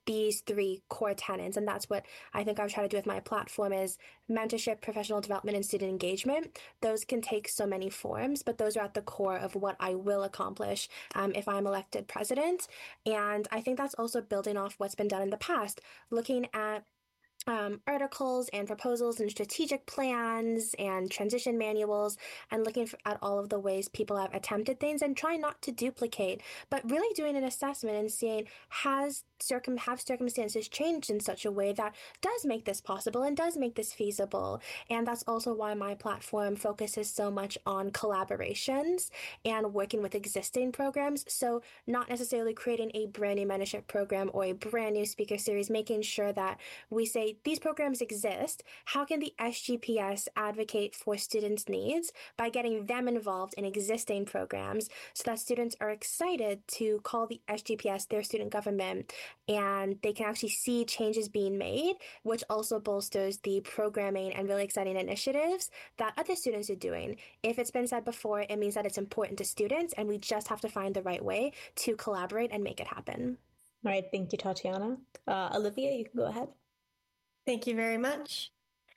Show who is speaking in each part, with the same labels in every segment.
Speaker 1: these three core tenets. And that's what I think I've tried to do with my platform is mentorship, professional development, and student engagement. Those can take so many forms, but those are at the core of what I will accomplish if I'm elected president. And I think that's also building off what's been done in the past, looking at articles and proposals and strategic plans and transition manuals and looking at all of the ways people have attempted things and trying not to duplicate, but really doing an assessment and seeing have circumstances changed in such a way that does make this possible and does make this feasible. And that's also why my platform focuses so much on collaborations and working with existing programs. So not necessarily creating a brand new mentorship program or a brand new speaker series, making sure that we say these programs exist. How can the SGPS advocate for students' needs by getting them involved in existing programs so that students are excited to call the SGPS their student government and they can actually see changes being made, which also bolsters the programming and really exciting initiatives that other students are doing. If it's been said before, it means that it's important to students and we just have to find the right way to collaborate and make it happen.
Speaker 2: All right. Thank you, Tatiana. Olivia, you can go ahead.
Speaker 3: Thank you very much.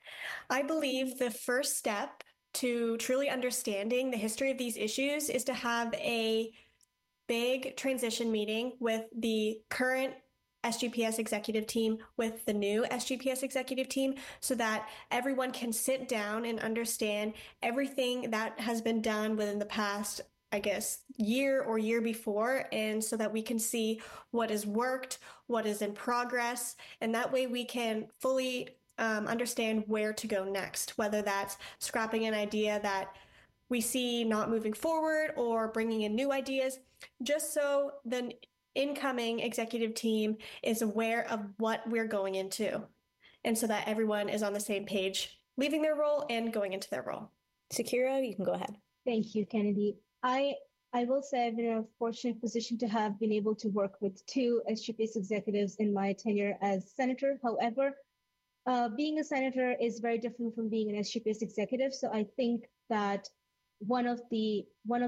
Speaker 3: I believe the first step to truly understanding the history of these issues is to have a big transition meeting with the current SGPS executive team with the new SGPS executive team so that everyone can sit down and understand everything that has been done within the past, I guess, year or year before, and so that we can see what has worked, what is in progress, and that way we can fully understand where to go next, whether that's scrapping an idea that we see not moving forward or bringing in new ideas, just so the incoming executive team is aware of what we're going into, and so that everyone is on the same page, leaving their role and going into their role.
Speaker 2: Sakira, you can go ahead.
Speaker 4: Thank you, Kennedy. I will say I've been in a fortunate position to have been able to work with two SGPS executives in my tenure as senator. However, being a senator is very different from being an SGPS executive. So I think that one of the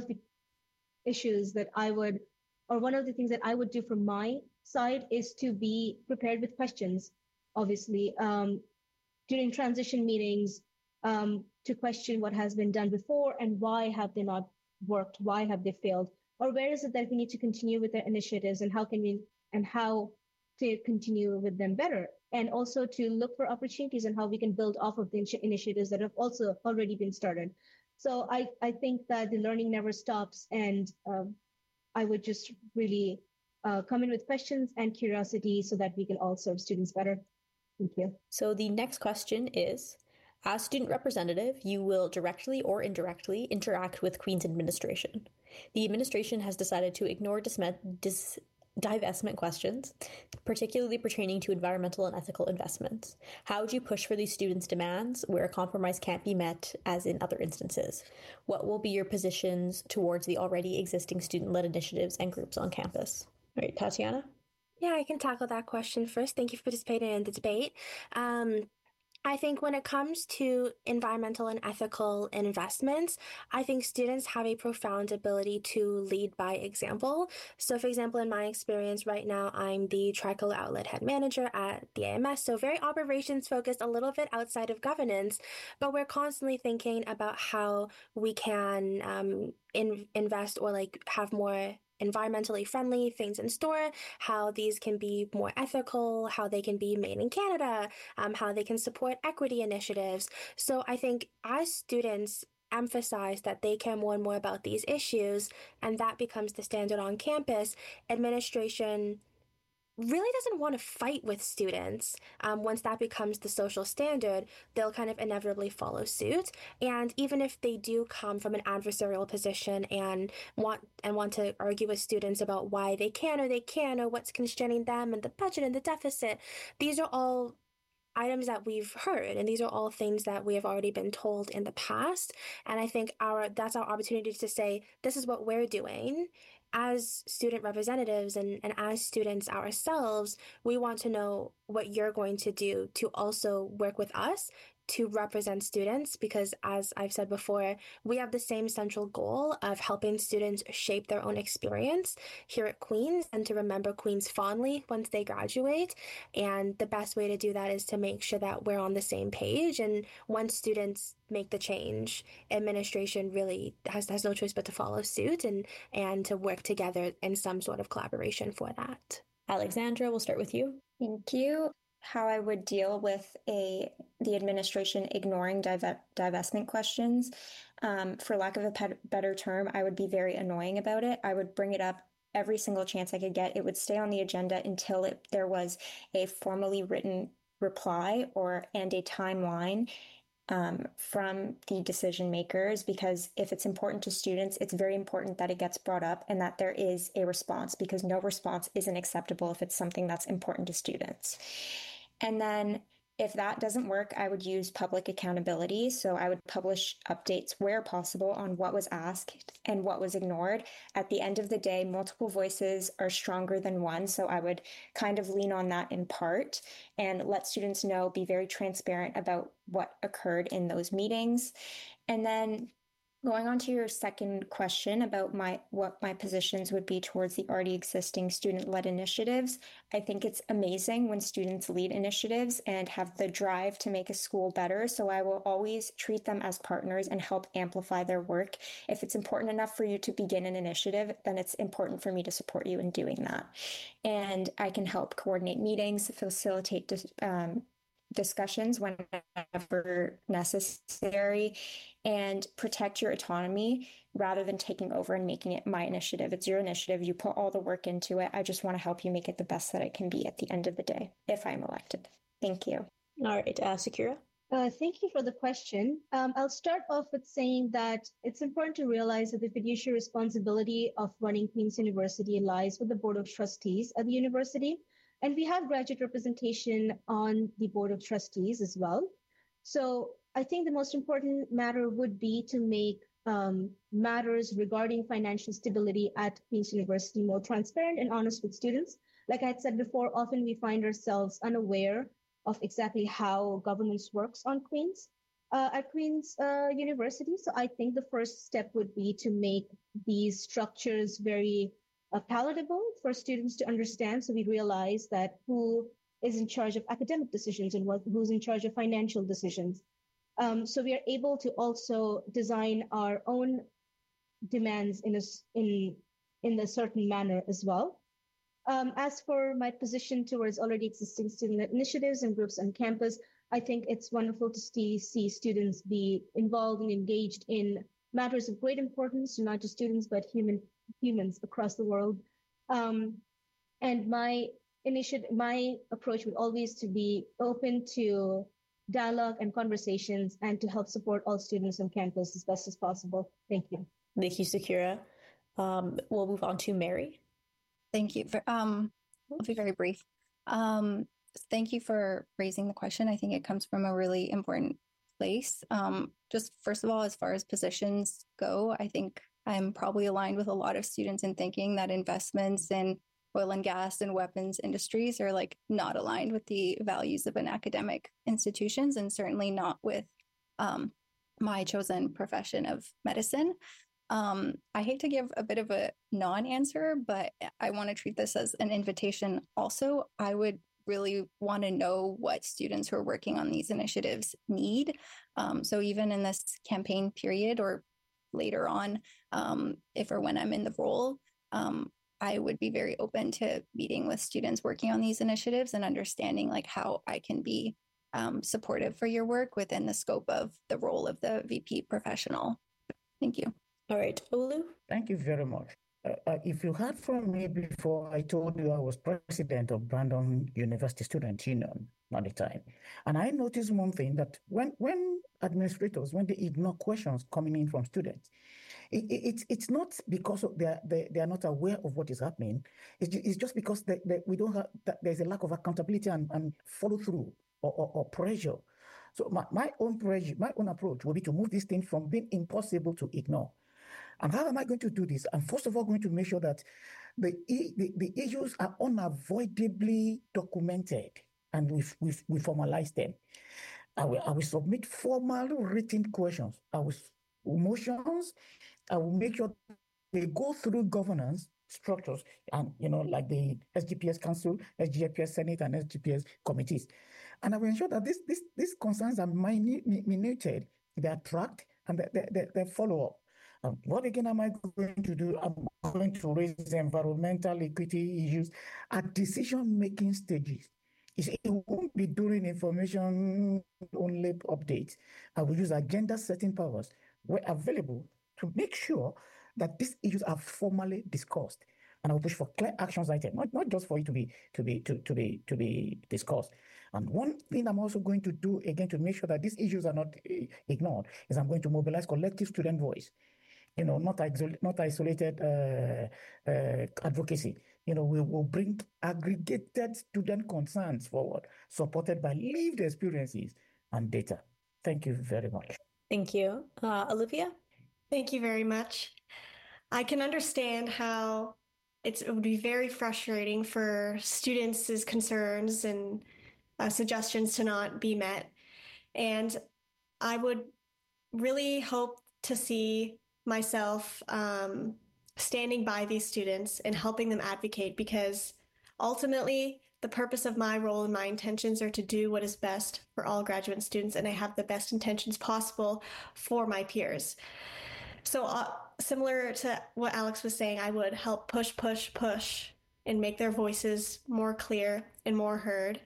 Speaker 4: issues that one of the things that I would do from my side is to be prepared with questions, obviously, during transition meetings, to question what has been done before and why have they not worked, why have they failed, or where is it that we need to continue with their initiatives and how to continue with them better, and also to look for opportunities and how we can build off of the initiatives that have also already been started. So I think that the learning never stops, and I would just really come in with questions and curiosity so that we can all serve students better. Thank you.
Speaker 2: So the next question is, as student representative, you will directly or indirectly interact with Queen's administration. The administration has decided to ignore divestment questions, particularly pertaining to environmental and ethical investments. How would you push for these students' demands where a compromise can't be met, as in other instances? What will be your positions towards the already existing student-led initiatives and groups on campus? All right, Tatiana?
Speaker 1: Yeah, I can tackle that question first. Thank you for participating in the debate. I think when it comes to environmental and ethical investments, I think students have a profound ability to lead by example. So for example, in my experience right now, I'm the Tricolor Outlet head manager at the AMS. So very operations focused, a little bit outside of governance, but we're constantly thinking about how we can invest or have more environmentally friendly things in store, how these can be more ethical, how they can be made in Canada, how they can support equity initiatives. So I think as students emphasize that they care more and more about these issues, and that becomes the standard on campus, administration really doesn't want to fight with students. Once that becomes the social standard, they'll kind of inevitably follow suit. And even if they do come from an adversarial position and want to argue with students about why they can or they can't, or what's constraining them and the budget and the deficit, these are all items that we've heard, and these are all things that we have already been told in the past. And I think that's our opportunity to say, this is what we're doing. As student representatives and as students ourselves, we want to know what you're going to do to also work with us to represent students because, as I've said before, we have the same central goal of helping students shape their own experience here at Queen's and to remember Queen's fondly once they graduate. And the best way to do that is to make sure that we're on the same page. And once students make the change, administration really has no choice but to follow suit and to work together in some sort of collaboration for that.
Speaker 2: Alexandra, we'll start with you.
Speaker 5: Thank you. How I would deal with the administration ignoring divestment questions. For lack of a better term, I would be very annoying about it. I would bring it up every single chance I could get. It would stay on the agenda until there was a formally written reply and a timeline from the decision makers, because if it's important to students, it's very important that it gets brought up and that there is a response, because no response isn't acceptable if it's something that's important to students. And then if that doesn't work, I would use public accountability. So I would publish updates where possible on what was asked and what was ignored. At the end of the day, multiple voices are stronger than one. So I would kind of lean on that in part and let students know, be very transparent about what occurred in those meetings. And then going on to your second question about what my positions would be towards the already existing student-led initiatives, I think it's amazing when students lead initiatives and have the drive to make a school better. So I will always treat them as partners and help amplify their work. If it's important enough for you to begin an initiative, then it's important for me to support you in doing that. And I can help coordinate meetings, facilitate discussions whenever necessary, and protect your autonomy rather than taking over and making it my initiative. It's your initiative. You put all the work into it. I just want to help you make it the best that it can be at the end of the day, if I'm elected. Thank you.
Speaker 2: All right, Sakura.
Speaker 4: Thank you for the question. I'll start off with saying that it's important to realize that the fiduciary responsibility of running Queen's University lies with the Board of Trustees at the university. And we have graduate representation on the Board of Trustees as well. So I think the most important matter would be to make matters regarding financial stability at Queen's University more transparent and honest with students. Like I had said before, often we find ourselves unaware of exactly how governance works on Queen's at Queen's University. So I think the first step would be to make these structures very palatable for students to understand, so we realize that who is in charge of academic decisions and who's in charge of financial decisions. So we are able to also design our own demands in a certain manner as well. As for my position towards already existing student initiatives and groups on campus, I think it's wonderful to see students be involved and engaged in matters of great importance to not just students, but humans across the world. And my approach would always to be open to dialogue and conversations and to help support all students on campus as best as possible. Thank you.
Speaker 2: Thank you, Sakura. We'll move on to Mary.
Speaker 6: Thank you. I'll be very brief. Thank you for raising the question. I think it comes from a really important place. Just first of all, as far as positions go, I think I'm probably aligned with a lot of students in thinking that investments in oil and gas and weapons industries are like not aligned with the values of an academic institutions, and certainly not with my chosen profession of medicine. I hate to give a bit of a non-answer, but I want to treat this as an invitation. Also, I would really want to know what students who are working on these initiatives need. So even in this campaign period or later on, if or when I'm in the role, I would be very open to meeting with students working on these initiatives and understanding like how I can be supportive for your work within the scope of the role of the VP professional. Thank you.
Speaker 2: All right, Olu.
Speaker 7: Thank you very much. If you heard from me before, I told you I was president of Brandon University Student Union at the time. And I noticed one thing, that when administrators, when they ignore questions coming in from students, it's not because of they are not aware of what is happening. It's just because we don't have, there's a lack of accountability and follow through or pressure. So my own approach will be to move this thing from being impossible to ignore. And how am I going to do this? I'm first of all going to make sure that the issues are unavoidably documented and we formalize them. I will submit formal written questions. Motions. I will make sure they go through governance structures and, like the SGPS Council, SGPS Senate, and SGPS committees. And I will ensure that these concerns are minuted, they are tracked, and they follow up. What again am I going to do? I'm going to raise environmental equity issues at decision-making stages. It won't be during information only updates. I will use agenda setting powers where available to make sure that these issues are formally discussed. And I'll push for clear actions items, not just for it to be discussed. And one thing I'm also going to do again to make sure that these issues are not ignored is I'm going to mobilize collective student voice. Not isolated advocacy. We will bring aggregated student concerns forward, supported by lived experiences and data. Thank you very much.
Speaker 2: Thank you. Olivia?
Speaker 3: Thank you very much. I can understand how it would be very frustrating for students' concerns and suggestions to not be met. And I would really hope to see myself standing by these students and helping them advocate, because ultimately the purpose of my role and my intentions are to do what is best for all graduate students, and I have the best intentions possible for my peers. So similar to what Alex was saying, I would help push and make their voices more clear and more heard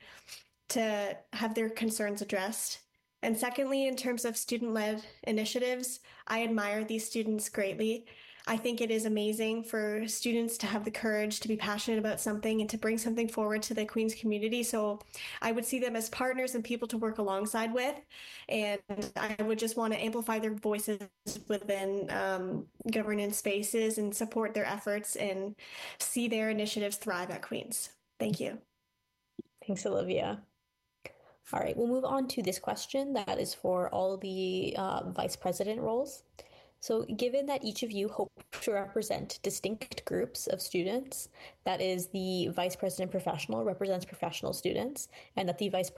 Speaker 3: to have their concerns addressed. And secondly, in terms of student-led initiatives, I admire these students greatly. I think it is amazing for students to have the courage to be passionate about something and to bring something forward to the Queen's community. So I would see them as partners and people to work alongside with. And I would just want to amplify their voices within governance spaces and support their efforts and see their initiatives thrive at Queen's. Thank you.
Speaker 2: Thanks, Olivia. All right, we'll move on to this question that is for all the vice president roles. So given that each of you hope to represent distinct groups of students, that is, the vice president professional represents professional students, and that the vice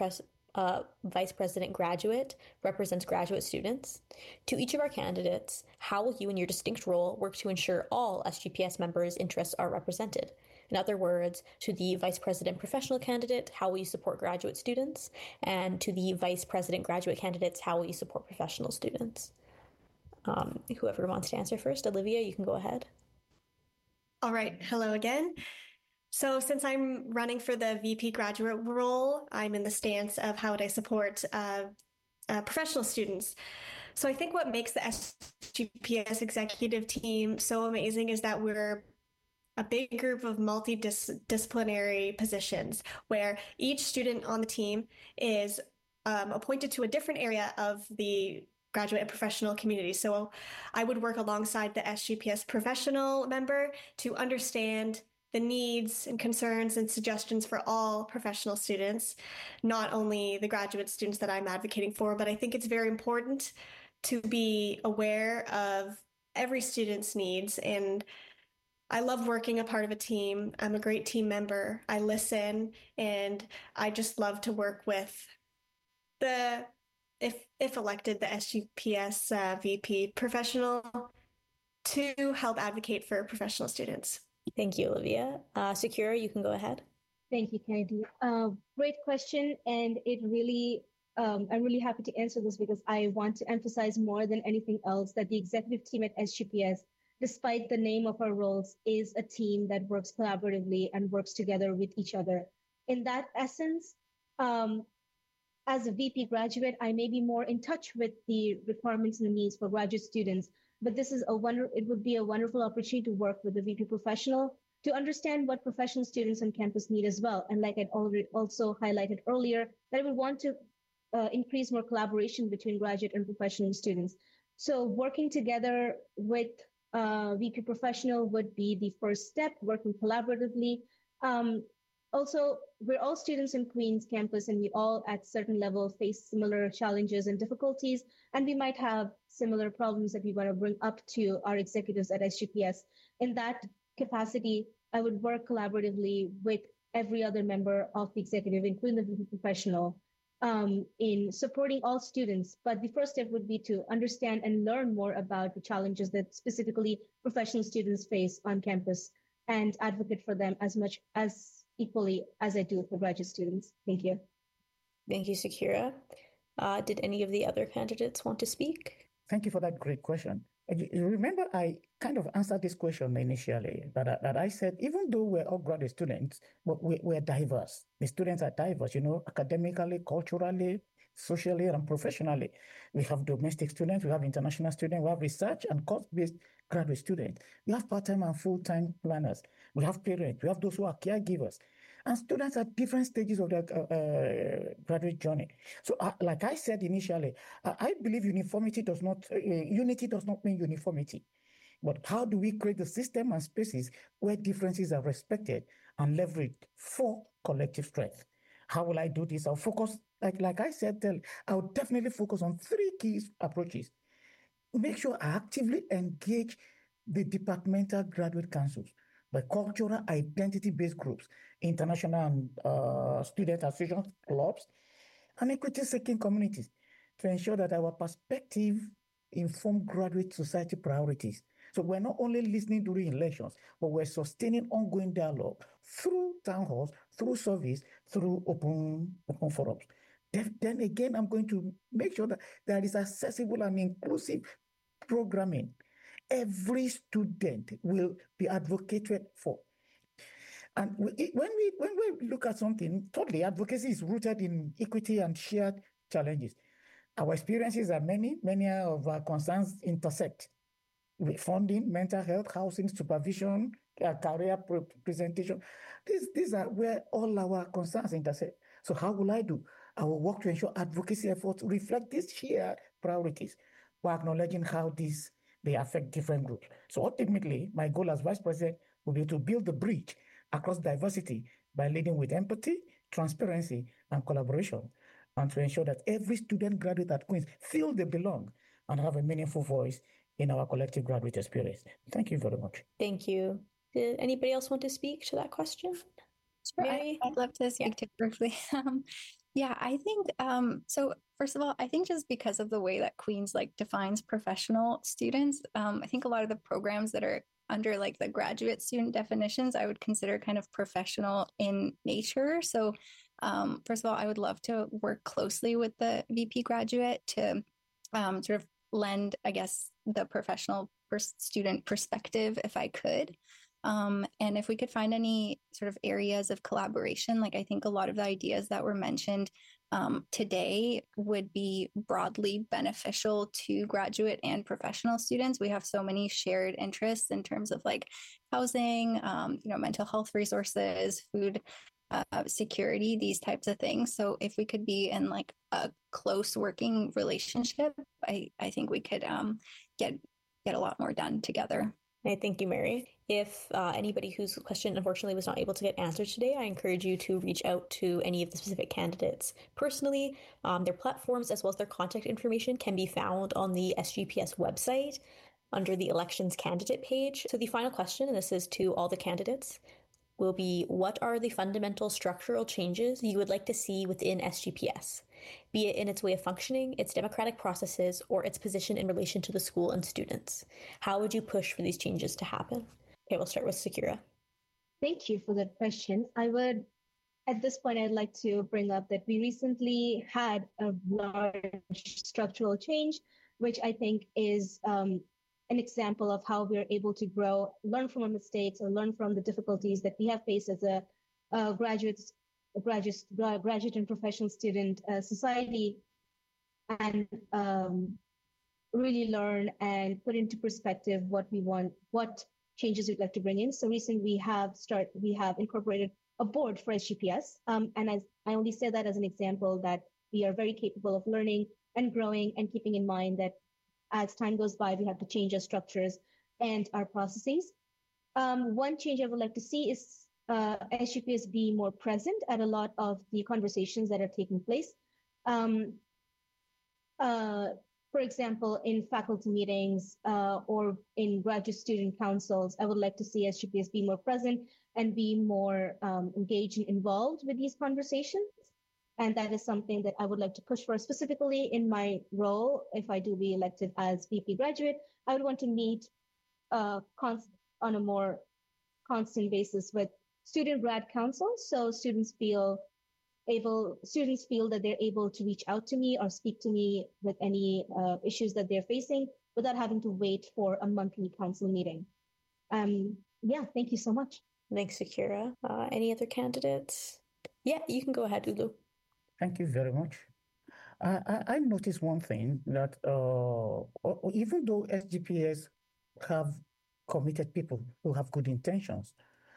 Speaker 2: president graduate represents graduate students, to each of our candidates, how will you in your distinct role work to ensure all SGPS members' interests are represented? In other words, to the vice president professional candidate, how will you support graduate students? And to the vice president graduate candidates, how will you support professional students? Whoever wants to answer first. Olivia, you can go ahead.
Speaker 3: All right. Hello again. So since I'm running for the VP graduate role, I'm in the stance of how would I support professional students. So I think what makes the SGPS executive team so amazing is that we're a big group of multidisciplinary positions where each student on the team is appointed to a different area of the graduate and professional community. So I would work alongside the SGPS professional member to understand the needs and concerns and suggestions for all professional students, not only the graduate students that I'm advocating for, but I think it's very important to be aware of every student's needs. And I love working a part of a team. I'm a great team member. I listen, and I just love to work with if elected, the SGPS VP professional to help advocate for professional students.
Speaker 2: Thank you, Olivia. Sakura, you can go ahead.
Speaker 4: Thank you, Kennedy. Great question. And I'm really happy to answer this because I want to emphasize more than anything else that the executive team at SGPS, despite the name of our roles, is a team that works collaboratively and works together with each other. In that essence, as a VP graduate, I may be more in touch with the requirements and the needs for graduate students, but it would be a wonderful opportunity to work with the VP professional to understand what professional students on campus need as well. And like I'd already also highlighted earlier, that I would want to increase more collaboration between graduate and professional students. So working together with VP professional would be the first step, working collaboratively. Also, we're all students in Queen's campus, and we all at certain level face similar challenges and difficulties, and we might have similar problems that we want to bring up to our executives at SGPS. In that capacity, I would work collaboratively with every other member of the executive, including the VP professional, in supporting all students. But the first step would be to understand and learn more about the challenges that specifically professional students face on campus and advocate for them as much as equally as I do for graduate students. Thank you.
Speaker 2: Thank you, Sakira. Did any of the other candidates want to speak?
Speaker 7: Thank you for that great question. You remember, I kind of answered this question initially, that I said, even though we're all graduate students, but we're diverse. The students are diverse, academically, culturally, socially, and professionally. We have domestic students, we have international students, we have research and course-based graduate students. We have part-time and full-time planners. We have parents, we have those who are caregivers. And students at different stages of their graduate journey. So, like I said initially, I believe unity does not mean uniformity. But how do we create the system and spaces where differences are respected and leveraged for collective strength? How will I do this? I'll focus, like I said, I'll definitely focus on 3 key approaches. Make sure I actively engage the departmental graduate councils, the cultural identity-based groups, international and student association clubs, and equity-seeking communities to ensure that our perspective inform graduate society priorities. So we're not only listening during elections, but we're sustaining ongoing dialogue through town halls, through surveys, through open forums. Then again, I'm going to make sure that there is accessible and inclusive programming. Every student will be advocated for. And when we look at something, totally advocacy is rooted in equity and shared challenges. Our experiences are many of our concerns intersect with funding, mental health, housing, supervision, career presentation. These are where all our concerns intersect. So how will I do? I will work to ensure advocacy efforts reflect these shared priorities while acknowledging how they affect different groups. So ultimately, my goal as vice president will be to build the bridge across diversity by leading with empathy, transparency, and collaboration, and to ensure that every student graduate at Queen's feel they belong and have a meaningful voice in our collective graduate experience. Thank you very much.
Speaker 2: Thank you. Did anybody else want to speak to that question?
Speaker 6: Sure, I'd love to speak to it briefly. Yeah, I think so first of all, I think just because of the way that Queen's defines professional students, I think a lot of the programs that are under the graduate student definitions, I would consider kind of professional in nature. So first of all, I would love to work closely with the VP graduate to sort of lend, I guess, the professional student perspective if I could. And if we could find any sort of areas of collaboration, I think a lot of the ideas that were mentioned today would be broadly beneficial to graduate and professional students. We have so many shared interests in terms of housing, mental health resources, food security, these types of things. So if we could be in a close working relationship, I think we could get a lot more done together.
Speaker 2: Thank you, Mary. If anybody whose question unfortunately was not able to get answered today, I encourage you to reach out to any of the specific candidates personally. Their platforms as well as their contact information can be found on the SGPS website under the elections candidate page. So the final question, and this is to all the candidates, will be, what are the fundamental structural changes you would like to see within SGPS, be it in its way of functioning, its democratic processes, or its position in relation to the school and students? How would you push for these changes to happen? Okay, we'll start with Sakira.
Speaker 4: Thank you for that question. At this point, I'd like to bring up that we recently had a large structural change, which I think is an example of how we're able to grow, learn from our mistakes, or learn from the difficulties that we have faced as a graduate and professional student society, and really learn and put into perspective what we want, what changes we'd like to bring in. So recently we have incorporated a board for SGPS, and as I only say that as an example that we are very capable of learning and growing, and keeping in mind that as time goes by, we have to change our structures and our processes. One change I would like to see is SGPS be more present at a lot of the conversations that are taking place. For example, in faculty meetings or in graduate student councils, I would like to see SGPS be more present and be more engaged and involved with these conversations. And that is something that I would like to push for, specifically in my role. If I do be elected as VP graduate, I would want to meet on a more constant basis with student grad council, so students feel that they're able to reach out to me or speak to me with any issues that they're facing without having to wait for a monthly council meeting. Yeah, thank you so much.
Speaker 2: Thanks, Akira. Any other candidates? Yeah, you can go ahead, Ulu.
Speaker 7: Thank you very much. I noticed one thing that even though SGPS have committed people who have good intentions,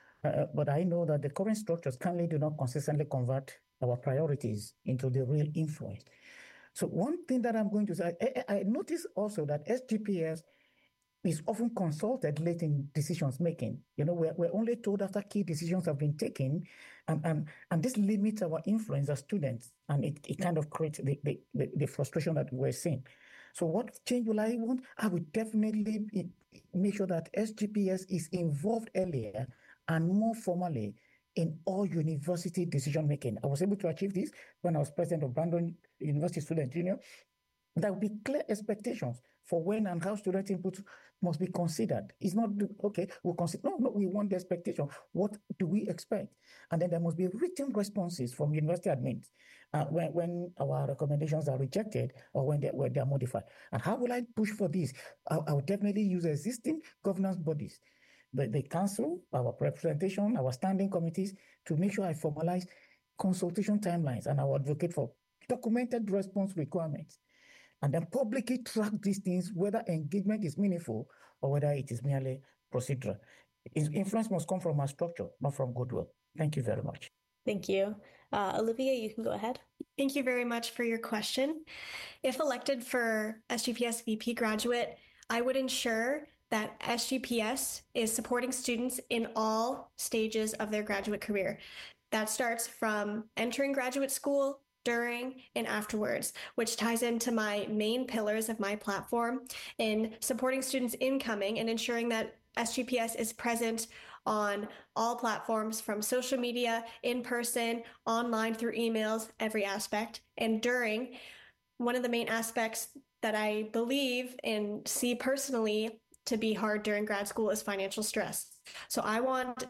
Speaker 7: but I know that the current structures currently do not consistently convert our priorities into the real influence. So one thing that I'm going to say, I notice also that SGPS is often consulted late in decisions making. You know, we're only told after key decisions have been taken, and this limits our influence as students, and it kind of creates the frustration that we're seeing. So what change will I want? I would definitely make sure that SGPS is involved earlier and more formally in all university decision making. I was able to achieve this when I was president of Brandon University Student Union. There will be clear expectations for when and how student input must be considered. It's not, okay, we'll consider, no, we want the expectation. What do we expect? And then there must be written responses from university admins when our recommendations are rejected or when they're modified. And how will I push for this? I will definitely use existing governance bodies, the council, our representation, our standing committees, to make sure I formalize consultation timelines, and I will advocate for documented response requirements. And then publicly track these things, whether engagement is meaningful or whether it is merely procedural. Influence must come from our structure, not from goodwill. Thank you very much.
Speaker 2: Thank you. Olivia, you can go ahead.
Speaker 3: Thank you very much for your question. If elected for SGPS VP graduate, I would ensure that SGPS is supporting students in all stages of their graduate career. That starts from entering graduate school, during, and afterwards, which ties into my main pillars of my platform in supporting students incoming and ensuring that SGPS is present on all platforms, from social media, in person, online, through emails, every aspect. And during, one of the main aspects that I believe and see personally to be hard during grad school is financial stress. So I want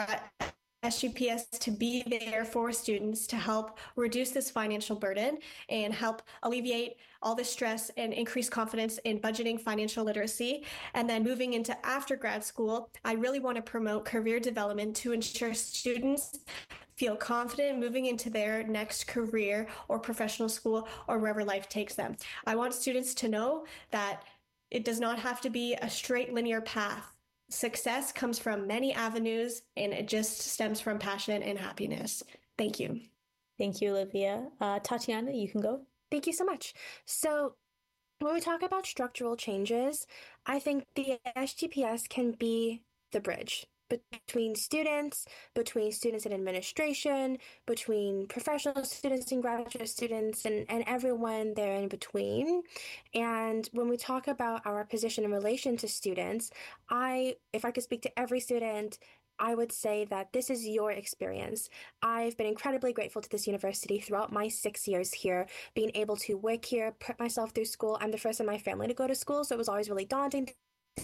Speaker 3: SGPS to be there for students to help reduce this financial burden and help alleviate all this stress and increase confidence in budgeting, financial literacy. And then moving into after grad school, I really want to promote career development to ensure students feel confident moving into their next career or professional school or wherever life takes them. I want students to know that it does not have to be a straight linear path. Success comes from many avenues, and it just stems from passion and happiness. Thank you.
Speaker 2: Thank you, Olivia. Tatiana, you can go.
Speaker 1: Thank you so much. So when we talk about structural changes, I think the SGPS can be the bridge between students and administration, between professional students and graduate students, and everyone there in between. And when we talk about our position in relation to students, if I could speak to every student, I would say that this is your experience. I've been incredibly grateful to this university throughout my 6 years here, being able to work here, put myself through school. I'm the first in my family to go to school, so it was always really daunting to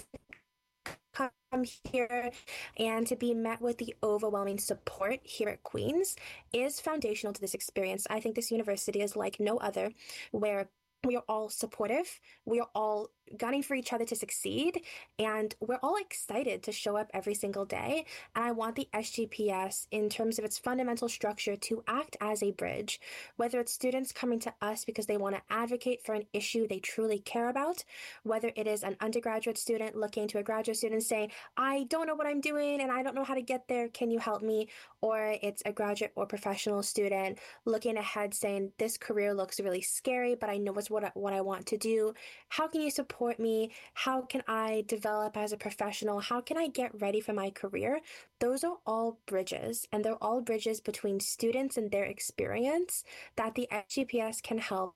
Speaker 1: come here, and to be met with the overwhelming support here at Queen's is foundational to this experience. I think this university is like no other, where we are all supportive, we are all gunning for each other to succeed, and we're all excited to show up every single day. And I want the SGPS, in terms of its fundamental structure, to act as a bridge, whether it's students coming to us because they want to advocate for an issue they truly care about, whether it is an undergraduate student looking to a graduate student saying, I don't know what I'm doing and I don't know how to get there, can you help me? Or it's a graduate or professional student looking ahead saying, this career looks really scary, but I know it's what I want to do. How can you support me? How can I develop as a professional? How can I get ready for my career? Those are all bridges, and they're all bridges between students and their experience that the SGPS can help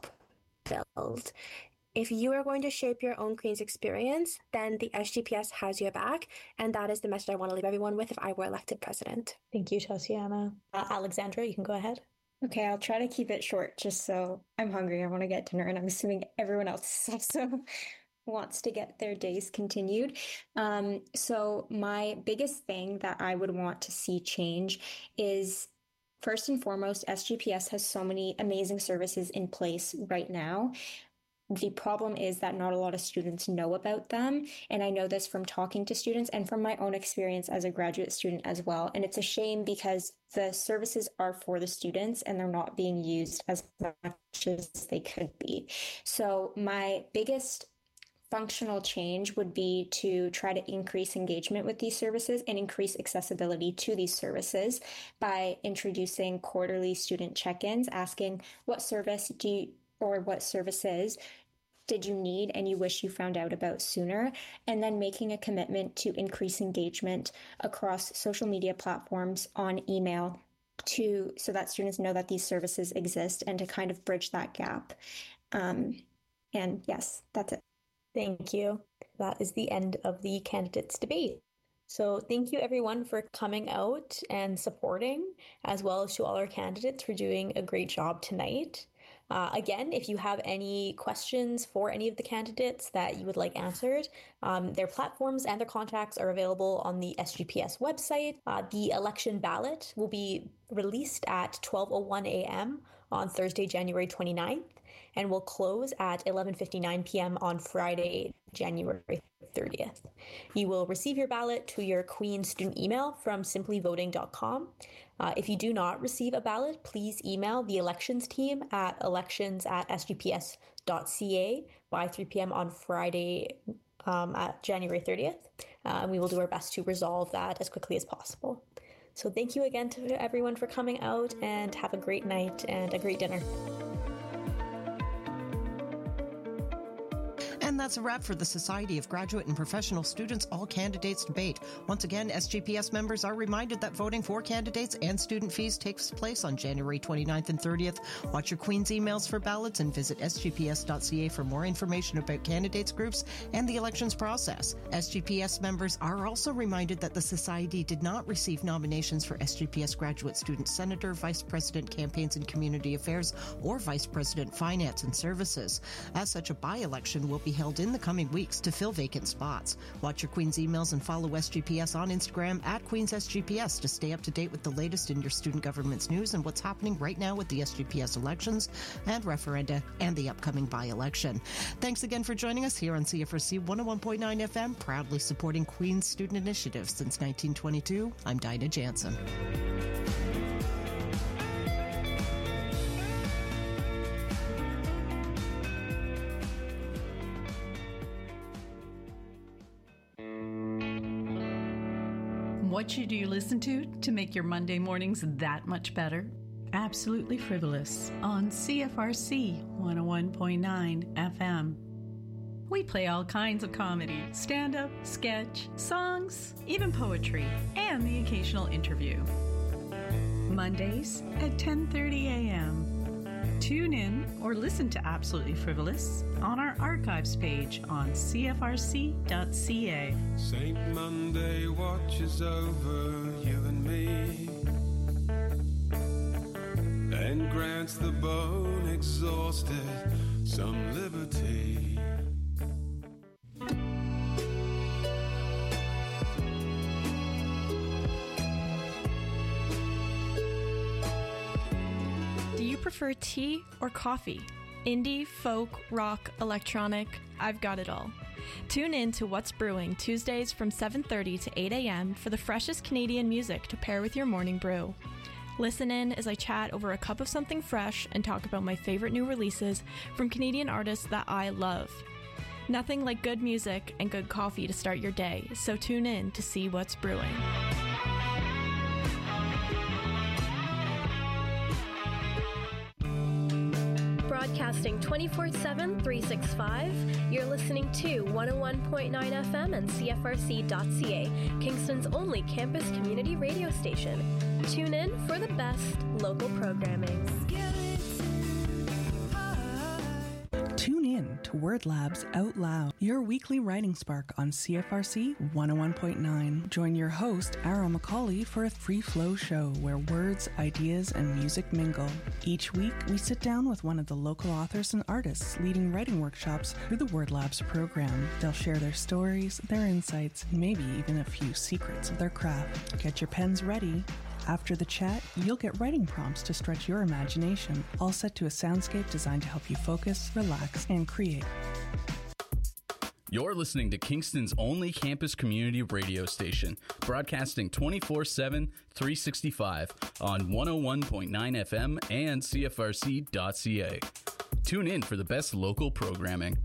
Speaker 1: build. If you are going to shape your own Queen's experience, then the SGPS has your back, and that is the message I want to leave everyone with if I were elected president.
Speaker 2: Thank you, Tatiana. Alexandra, you can go ahead.
Speaker 5: Okay, I'll try to keep it short just so I'm hungry. I want to get dinner, and I'm assuming everyone else also wants to get their days continued. So my biggest thing that I would want to see change is, first and foremost, SGPS has so many amazing services in place right now. The problem is that not a lot of students know about them. And I know this from talking to students and from my own experience as a graduate student as well. And it's a shame because the services are for the students and they're not being used as much as they could be. So my biggest functional change would be to try to increase engagement with these services and increase accessibility to these services by introducing quarterly student check-ins, asking what service do you, or what services did you need and you wish you found out about sooner, and then making a commitment to increase engagement across social media platforms, on email, so that students know that these services exist and to kind of bridge that gap. And yes, that's it.
Speaker 2: Thank you. That is the end of the candidates debate. So thank you everyone for coming out and supporting, as well as to all our candidates for doing a great job tonight. Again, if you have any questions for any of the candidates that you would like answered, their platforms and their contacts are available on the SGPS website. The election ballot will be released at 12:01 a.m. on Thursday, January 29th, and will close at 11:59 p.m. on Friday, January 30th. You will receive your ballot to your Queen student email from simplyvoting.com. If you do not receive a ballot, please email the elections team at elections@sgps.ca by 3 p.m. on Friday at January 30th. And we will do our best to resolve that as quickly as possible. So thank you again to everyone for coming out, and have a great night and a great dinner.
Speaker 8: And that's a wrap for the Society of Graduate and Professional Students All Candidates Debate. Once again, SGPS members are reminded that voting for candidates and student fees takes place on January 29th and 30th. Watch your Queen's emails for ballots and visit sgps.ca for more information about candidates groups and the elections process. SGPS members are also reminded that the Society did not receive nominations for SGPS Graduate Student Senator, Vice President Campaigns and Community Affairs, or Vice President Finance and Services. As such, a by-election will be held in the coming weeks to fill vacant spots. Watch your Queen's emails and follow SGPS on Instagram at Queen's SGPS to stay up to date with the latest in your student government's news and what's happening right now with the SGPS elections and referenda and the upcoming by-election. Thanks again for joining us here on CFRC 101.9 FM, proudly supporting Queen's student initiatives since 1922. I'm Dinah Jansen.
Speaker 9: What should you listen to make your Monday mornings that much better? Absolutely Frivolous on CFRC 101.9 FM. We play all kinds of comedy, stand-up, sketch, songs, even poetry, and the occasional interview. Mondays at 10:30 a.m. Tune in or listen to Absolutely Frivolous on our archives page on cfrc.ca.
Speaker 10: Saint Monday watches over you and me and grants the bone exhausted some liberty.
Speaker 11: Prefer tea or coffee? Indie, folk, rock, electronic, I've got it all. Tune in to What's Brewing Tuesdays from 7:30 to 8 a.m. for the freshest Canadian music to pair with your morning brew. Listen in as I chat over a cup of something fresh and talk about my favorite new releases from Canadian artists that I love. Nothing like good music and good coffee to start your day, so tune in to see What's Brewing.
Speaker 12: Broadcasting 24/7, 365, you're listening to 101.9 FM and CFRC.ca, Kingston's only campus community radio station. Tune in for the best local programming.
Speaker 13: Tune in to Word Labs Out Loud, your weekly writing spark on CFRC 101.9. Join your host, Ara McCauley, for a free flow show where words, ideas, and music mingle. Each week, we sit down with one of the local authors and artists leading writing workshops through the Word Labs program. They'll share their stories, their insights, and maybe even a few secrets of their craft. Get your pens ready. After the chat, you'll get writing prompts to stretch your imagination, all set to a soundscape designed to help you focus, relax, and create.
Speaker 14: You're listening to Kingston's only campus community radio station, broadcasting 24/7, 365 on 101.9 FM and CFRC.ca. Tune in for the best local programming.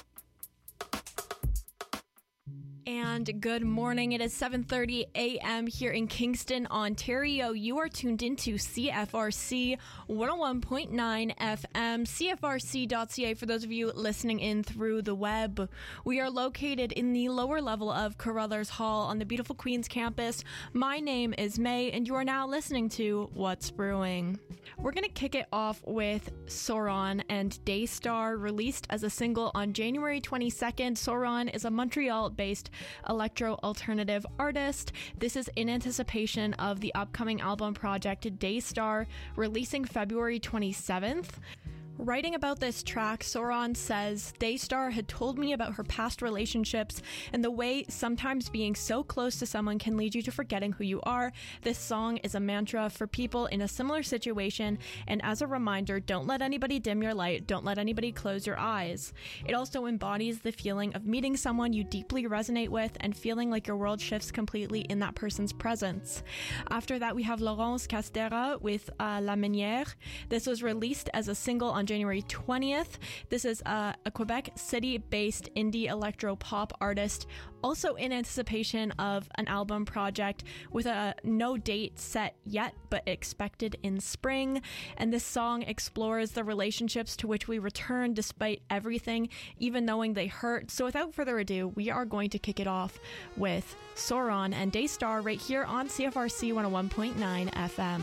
Speaker 11: And good morning. It is 7:30 a.m. here in Kingston, Ontario. You are tuned into CFRC 101.9 FM, CFRC.ca for those of you listening in through the web. We are located in the lower level of Carruthers Hall on the beautiful Queen's campus. My name is May, and you are now listening to What's Brewing. We're going to kick it off with Sauron and Daystar, released as a single on January 22nd. Sauron is a Montreal-based electro-alternative artist. This is in anticipation of the upcoming album project Daystar, releasing February 27th. Writing about this track, Sauron says, Daystar had told me about her past relationships and the way sometimes being so close to someone can lead you to forgetting who you are. This song is a mantra for people in a similar situation, and as a reminder, don't let anybody dim your light, don't let anybody close your eyes. It also embodies the feeling of meeting someone you deeply resonate with and feeling like your world shifts completely in that person's presence. After that, we have Laurence Castera with La Manière. This was released as a single on January 20th. This is a Quebec City-based indie electro-pop artist, also in anticipation of an album project with a no date set yet, but expected in spring. And this song explores the relationships to which we return despite everything, even knowing they hurt. So without further ado, we are going to kick it off with Sauron and Daystar right here on CFRC 101.9 FM.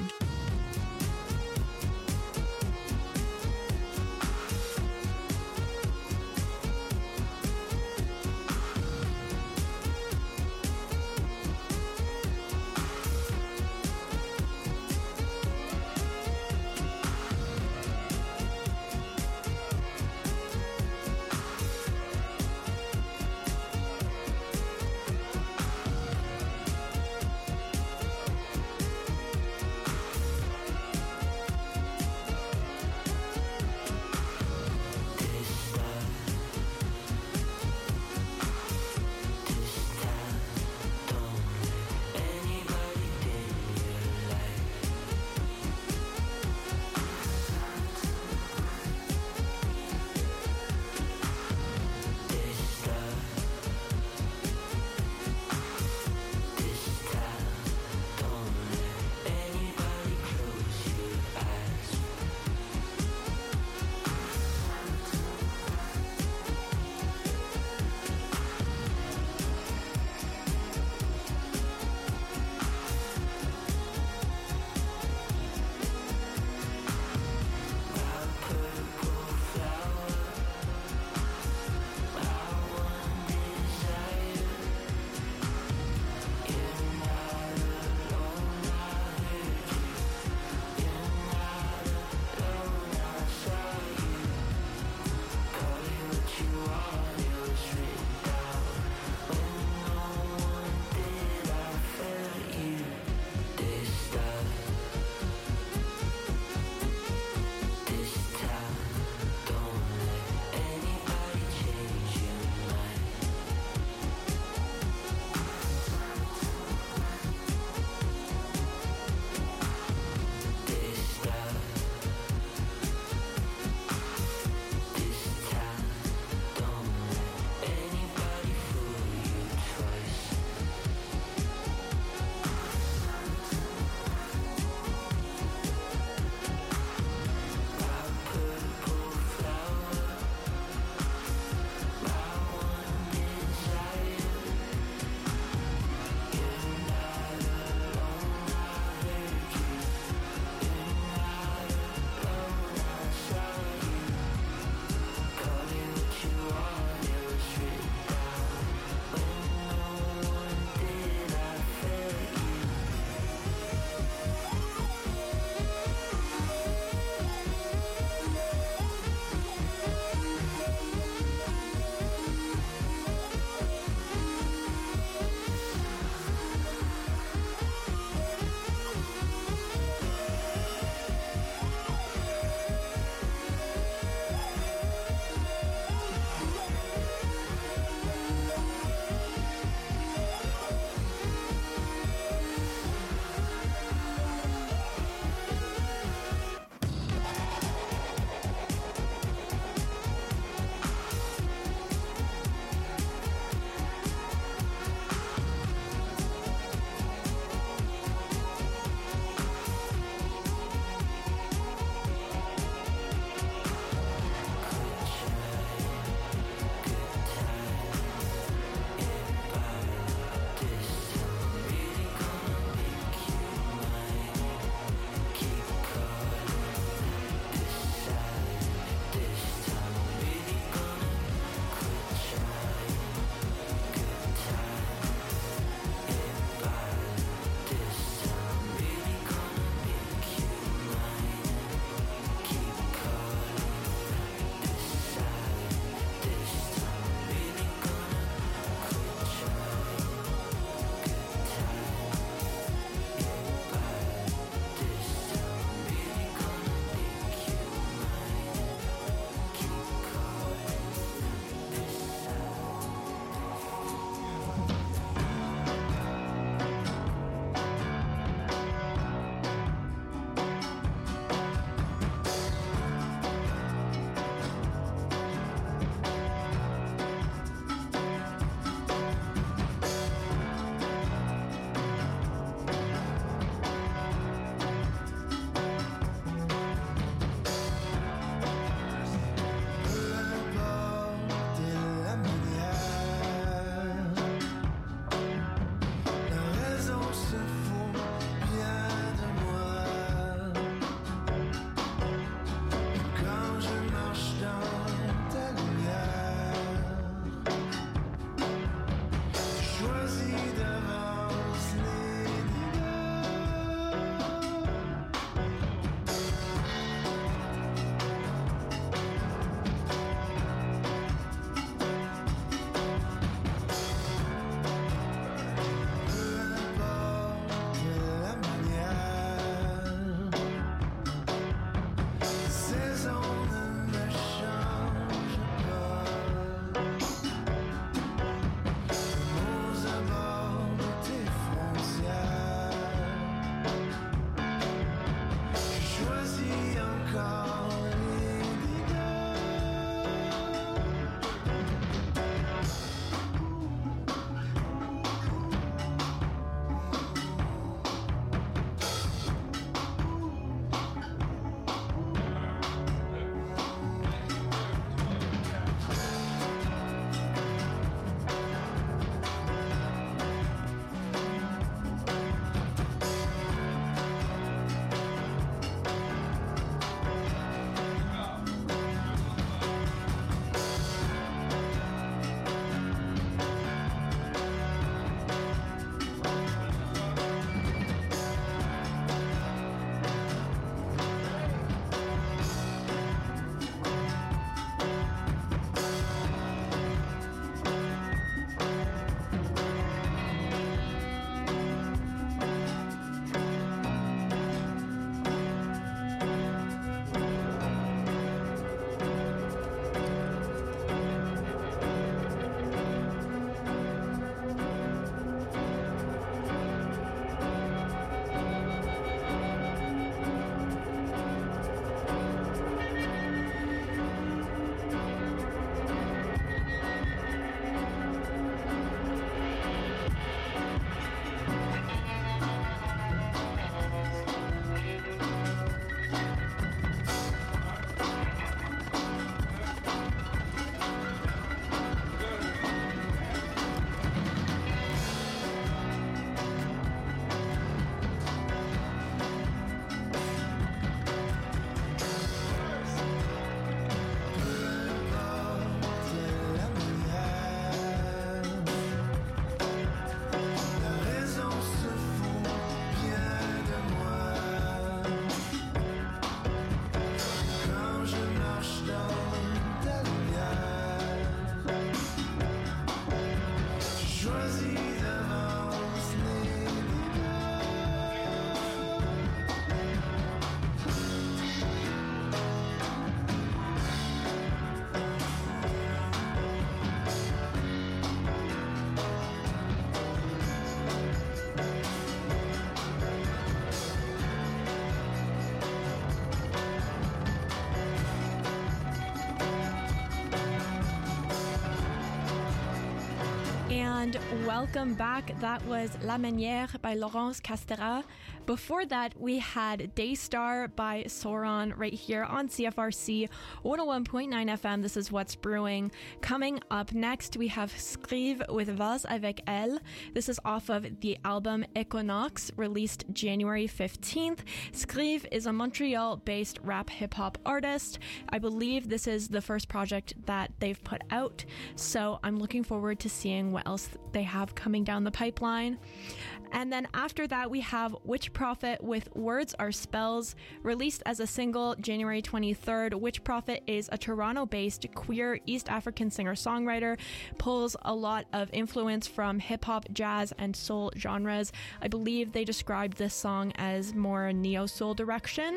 Speaker 11: And welcome back. That was La Manière by Laurence Castera. Before that, we had Daystar by Sauron right here on CFRC 101.9 FM. This is What's Brewing. Coming up next, we have Scrive with Vals avec Elle. This is off of the album Equinox, released January 15th. Scrive is a Montreal-based rap hip-hop artist. I believe this is the first project that they've put out, so I'm looking forward to seeing what else they have coming down the pipeline. And then after that, we have Witch Prophet with Words Are Spells, released as a single January 23rd. Witch Prophet is a Toronto-based queer East African singer-songwriter, pulls a lot of influence from hip-hop, jazz, and soul genres. I believe they described this song as more neo-soul direction.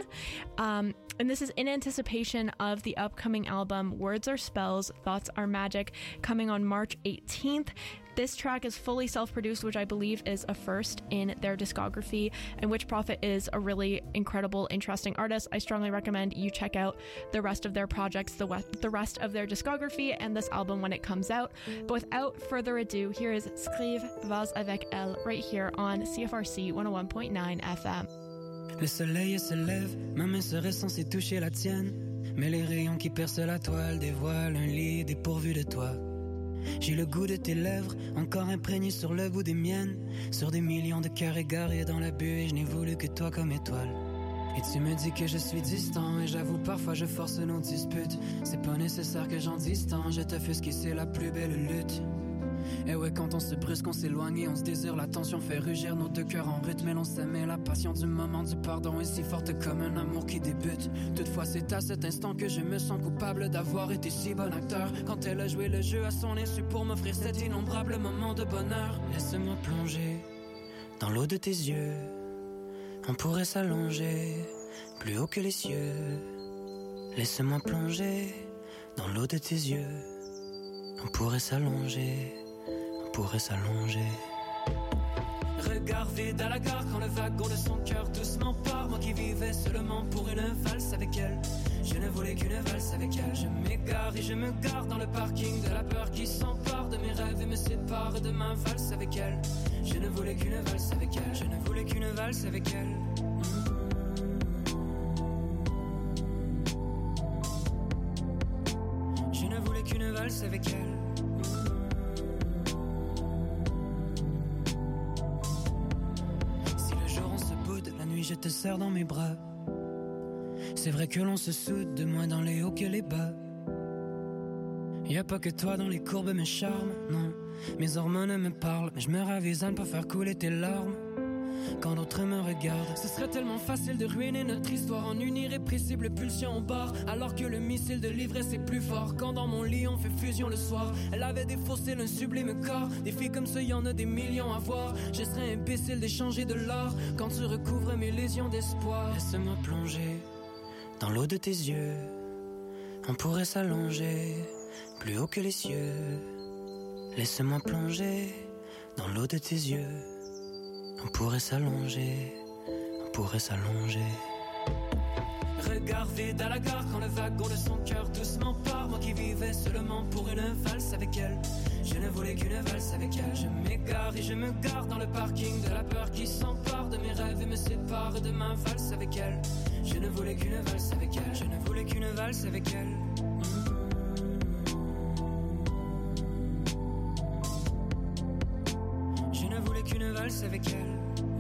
Speaker 11: And this is in anticipation of the upcoming album Words Are Spells, Thoughts Are Magic, coming on March 18th. This track is fully self-produced, which I believe is a first in their discography, and Witch Prophet is a really incredible, interesting artist. I strongly recommend you check out the rest of their projects, the rest of their discography, and this album when it comes out. But without further ado, here is Scrive Vals avec Elle right here on CFRC 101.9 FM.
Speaker 15: Le soleil se lève, ma main serait censée toucher la tienne, mais les rayons qui percent la toile dévoilent un lit dépourvu de toi. J'ai le goût de tes lèvres, encore imprégné sur le bout des miennes, sur des millions de cœurs égarés dans la buée, je n'ai voulu que toi comme étoile. Et tu me dis que je suis distant, et j'avoue parfois je force nos disputes. C'est pas nécessaire que j'en dise tant, je t'offusque et c'est la plus belle lutte. Et ouais, quand on se brusque, on s'éloigne et on se désire, la tension fait rugir nos deux cœurs en rythme, et l'on s'aime, et la passion du moment du pardon est si forte comme un amour qui débute. Toutefois c'est à cet instant que je me sens coupable d'avoir été si bon acteur, quand elle a joué le jeu à son insu pour m'offrir cet innombrable moment de bonheur. Laisse-moi plonger dans l'eau de tes yeux, on pourrait s'allonger plus haut que les cieux. Laisse-moi plonger dans l'eau de tes yeux, on pourrait s'allonger, on pourrait s'allonger. Regard vide à la gare quand le wagon de son cœur doucement part. Moi qui vivais seulement pour une valse avec elle, je ne voulais qu'une valse avec elle. Je m'égare et je me gare dans le parking de la peur qui s'empare de mes rêves et me sépare de ma valse avec elle. Je ne voulais qu'une valse avec elle, je ne voulais qu'une valse avec elle. Je ne voulais qu'une valse avec elle. Je te serre dans mes bras. C'est vrai que l'on se soude de moins dans les hauts que les bas. Y'a pas que toi dans les courbes mes charmes, non. Mes hormones me parlent, mais je me ravise à ne pas faire couler tes larmes. Quand d'autres me regardent, ce serait tellement facile de ruiner notre histoire en une irrépressible pulsion au bar, alors que le missile de l'ivresse est plus fort. Quand dans mon lit on fait fusion le soir, elle avait des fossiles, un sublime corps. Des filles comme ça, y'en a des millions à voir. Je serais imbécile d'échanger de l'or quand tu recouvres mes lésions d'espoir. Laisse-moi plonger dans l'eau de tes yeux, on pourrait s'allonger plus haut que les cieux. Laisse-moi plonger dans l'eau de tes yeux, on pourrait s'allonger, on pourrait s'allonger. Regard vide à la gare quand le wagon de son cœur doucement part. Moi qui vivais seulement pour une valse avec elle, je ne voulais qu'une valse avec elle. Je m'égare et je me gare dans le parking de la peur qui s'empare de mes rêves et me sépare de ma valse avec elle. Je ne voulais qu'une valse avec elle, je ne voulais qu'une valse avec elle. Je ne voulais qu'une valse avec elle.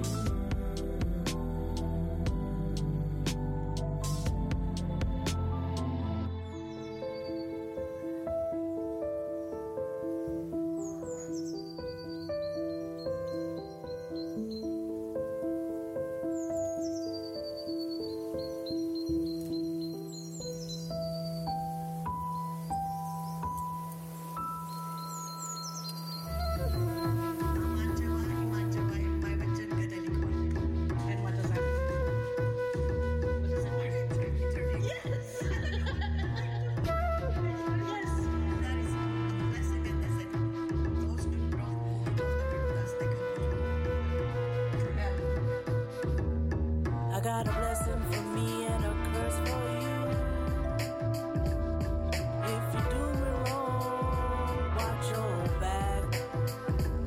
Speaker 16: I got a blessing for me and a curse for you. If you do me wrong, watch your back.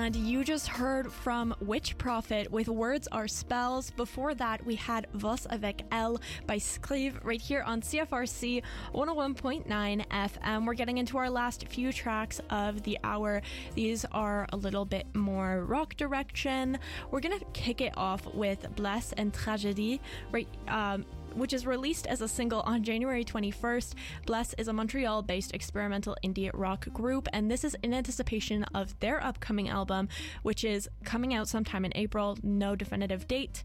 Speaker 11: And you just heard from Witch Prophet with Words Are Spells. Before that, we had Vos avec Elle by Scrive right here on CFRC 101.9 FM. We're getting into our last few tracks of the hour. These are a little bit more rock direction. We're going to kick it off with Blesse and Tragédie, right? Which is released as a single on January 21st. Blesse is a Montreal-based experimental indie rock group, and this is in anticipation of their upcoming album, which is coming out sometime in April. No definitive date.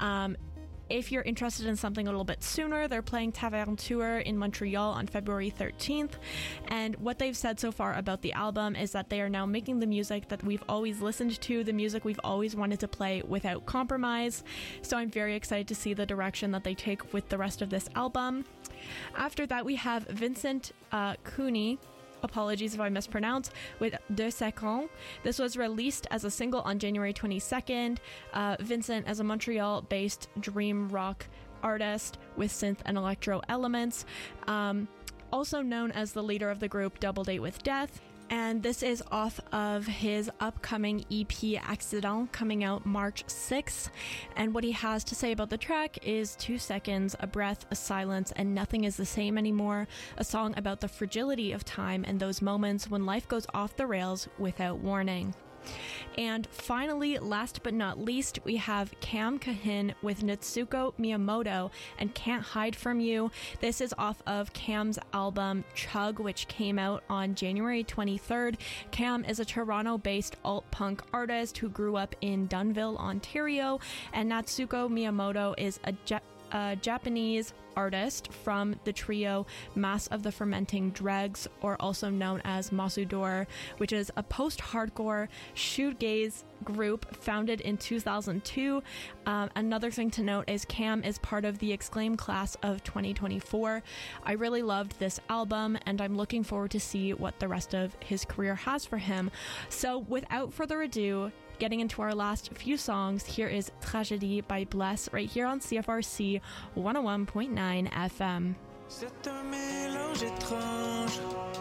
Speaker 11: If you're interested in something a little bit sooner, they're playing Taverne Tour in Montreal on February 13th. And what they've said so far about the album is that they are now making the music that we've always listened to, the music we've always wanted to play without compromise. So I'm very excited to see the direction that they take with the rest of this album. After that, we have Vincent Cooney. Apologies if I mispronounce, with Deux Seconds. This was released as a single on January 22nd. Vincent is a Montreal-based dream rock artist with synth and electro elements, also known as the leader of the group Double Date with Death. And this is off of his upcoming EP Accident, coming out March 6th. And what he has to say about the track is 2 seconds, a breath, a silence, and nothing is the same anymore. A song about the fragility of time and those moments when life goes off the rails without warning. And finally, last but not least, we have Cam Kahin with Natsuko Miyamoto and Can't Hide From You. This is off of Cam's album Chug, which came out on January 23rd. Cam is a Toronto-based alt-punk artist who grew up in Dunnville, Ontario, and Natsuko Miyamoto is a Japanese artist from the trio Mass of the Fermenting Dregs, or also known as Masudor, which is a post-hardcore shoegaze group founded in 2002. Another thing to note is Cam is part of the Exclaim class of 2024. I really loved this album, and I'm looking forward to see what the rest of his career has for him. So without further ado, getting into our last few songs, here is Tragédie by Blesse right here on CFRC 101.9 FM.
Speaker 10: C'est un mélange étrange,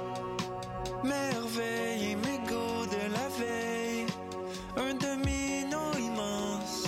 Speaker 10: merveille et mégot de la veille, un domino immense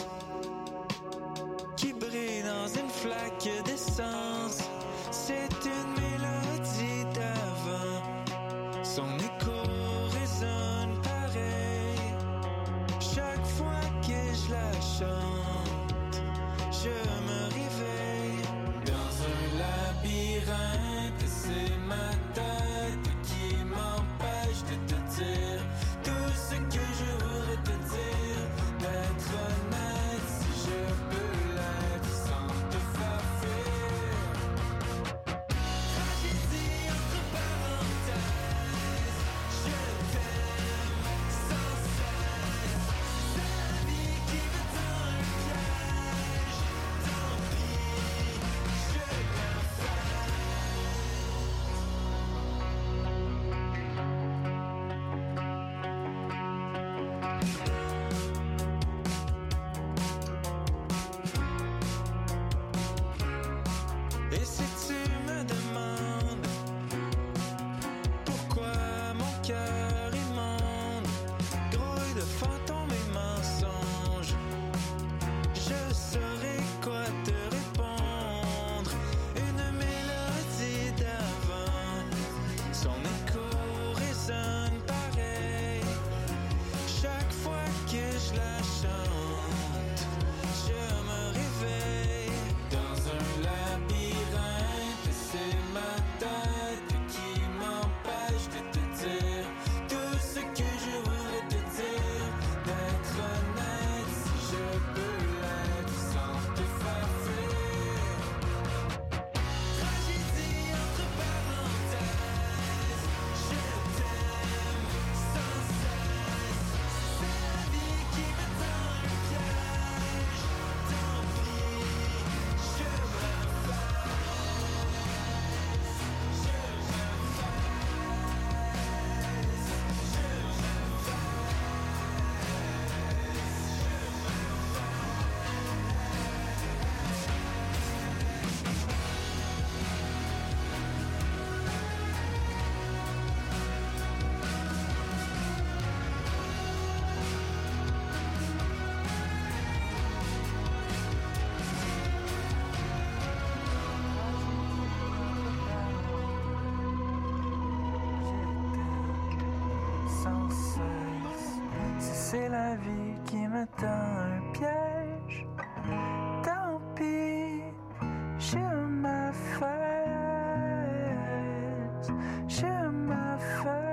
Speaker 10: qui brille dans une flaque d'essence. C'est une mélodie d'avant, son écho résonne pareil. Chaque fois que je la chante, je me réveille dans un labyrinthe. C'est ma tête qui m'empêche de te dire tout ce que je voudrais te dire. D'être honnête, si je peux l'être sans te faire fuir. Tragédie entre parenthèses, je t'aime sans cesse. C'est la vie qui me tend un piège, tant pis, je la fais. Et si tu me demandes pourquoi mon cœur immonde grouille de fantômes et mensonges, je saurais quoi te répondre. Une mélodie d'avant, son écho résonne pareil. Chaque fois que je la chante, je me réveille dans un labyrinthe.
Speaker 17: c'est la vie qui me tend un piège. Tant pis, je me fais, je me fais.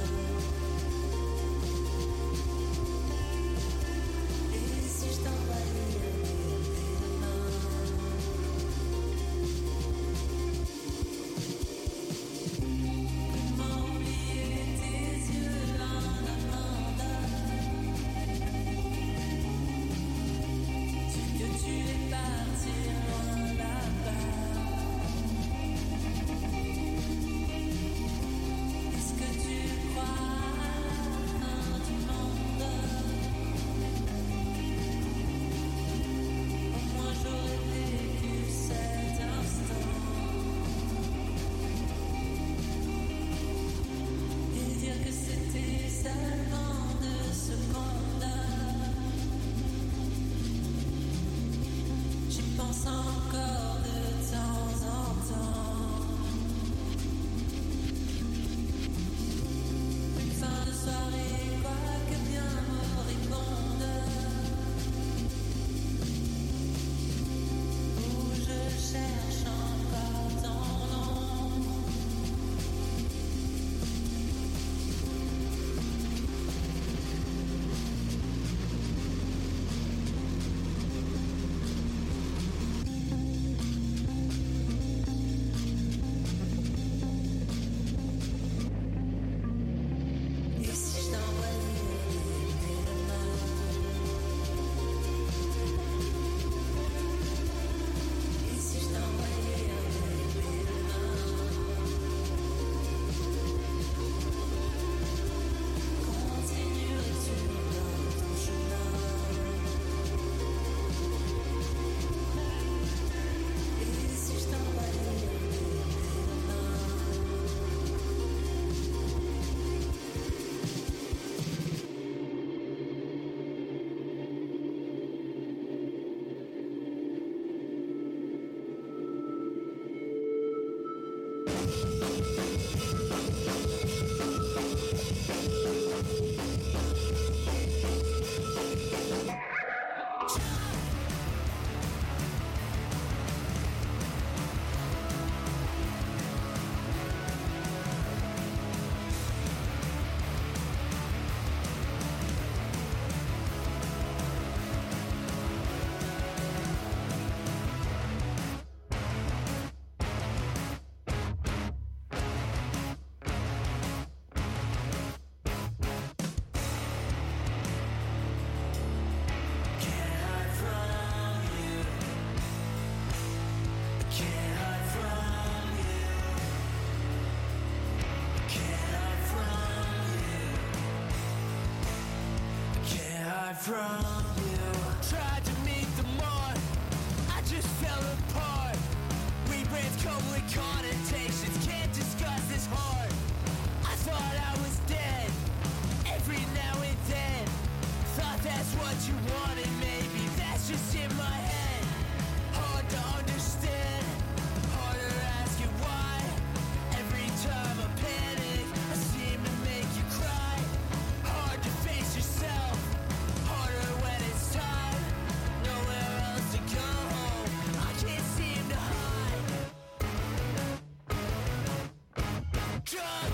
Speaker 16: Et si je t'envoyais from you. Tried to meet the mark, I just fell apart. We branched with connotations, can't discuss this hard. I thought I was dead, every now and then. Thought that's what you wanted, maybe that's just in my head. Hard to understand, harder asking why. Every time I panic, I seem to make you cry. Hard to face yourself, harder when it's time. Nowhere else to go home, I can't seem to hide. Drug.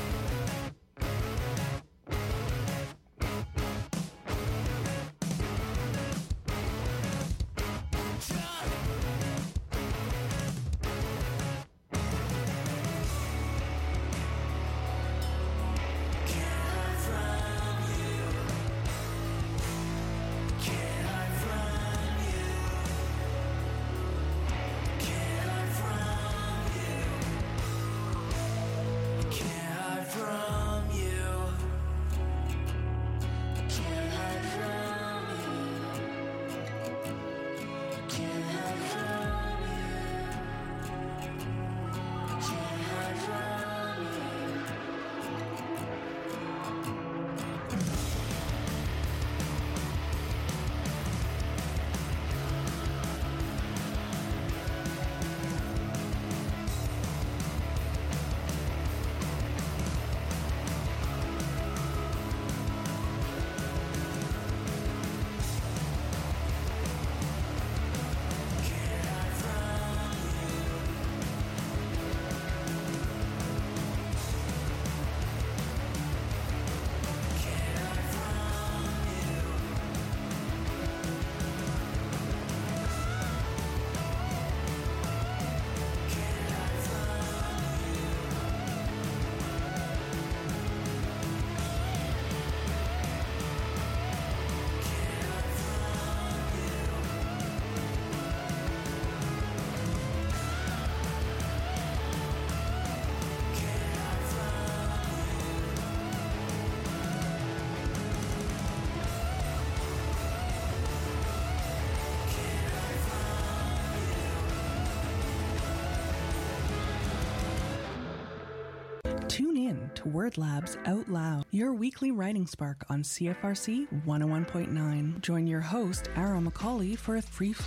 Speaker 13: Tune in to Word Labs Out Loud, your weekly writing spark on CFRC 101.9. Join your host, Ara McCauley, for a free